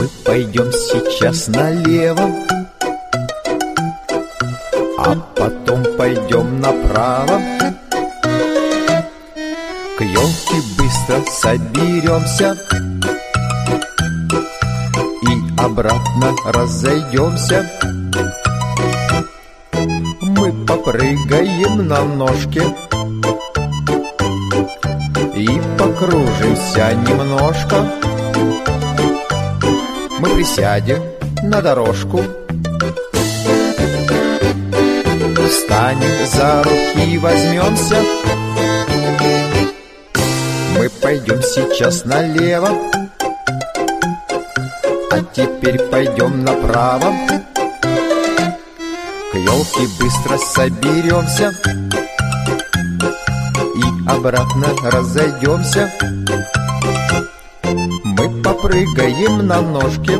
Мы пойдем сейчас налево, а потом пойдем направо. К елке быстро соберемся и обратно разойдемся. Мы попрыгаем на ножке и покружимся немножко. Мы присядем на дорожку, встанем за руки и возьмемся. Мы пойдем сейчас налево, а теперь пойдем направо. К елке быстро соберемся и обратно разойдемся. Мы попрыгаем на ножке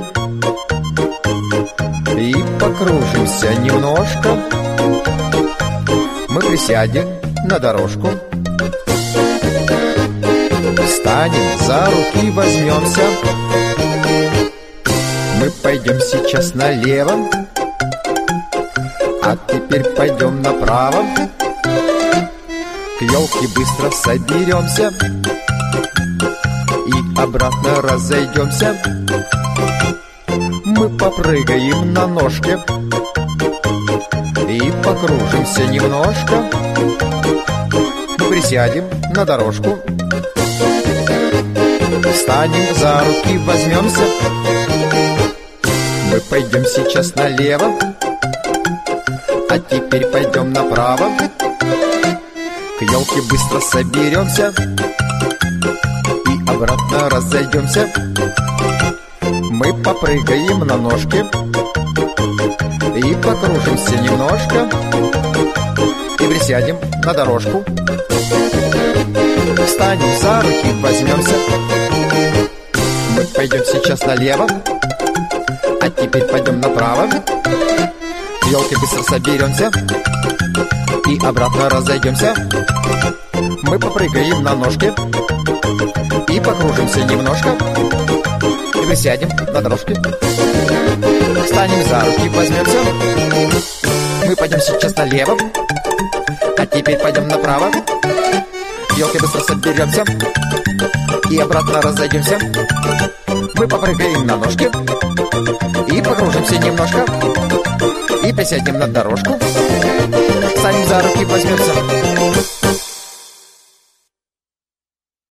и покружимся немножко. Мы присядем на дорожку, встанем за руки и возьмемся. Мы пойдем сейчас налево, а теперь пойдем направо. К елке быстро соберемся и обратно разойдемся. Мы попрыгаем на ножке и покружимся немножко. Мы присядем на дорожку, встанем за руки, возьмемся. Мы пойдем сейчас налево, а теперь пойдем направо. К елке быстро соберемся и обратно разойдемся. Мы попрыгаем на ножке и покружимся немножко. И присядем на дорожку, встанем за руки, возьмемся. Мы пойдем сейчас налево, а теперь пойдем направо. К елке быстро соберемся и обратно разойдемся. Мы попрыгаем на ножке и покружимся немножко. И присядем на дорожке, встанем за руки, возьмемся. Мы пойдем сейчас налево, а теперь пойдем направо. К елке быстро соберемся и обратно разойдемся. Мы попрыгаем на ножке и покружимся немножко. И присядем на дорожку, встанем за руки, возьмемся.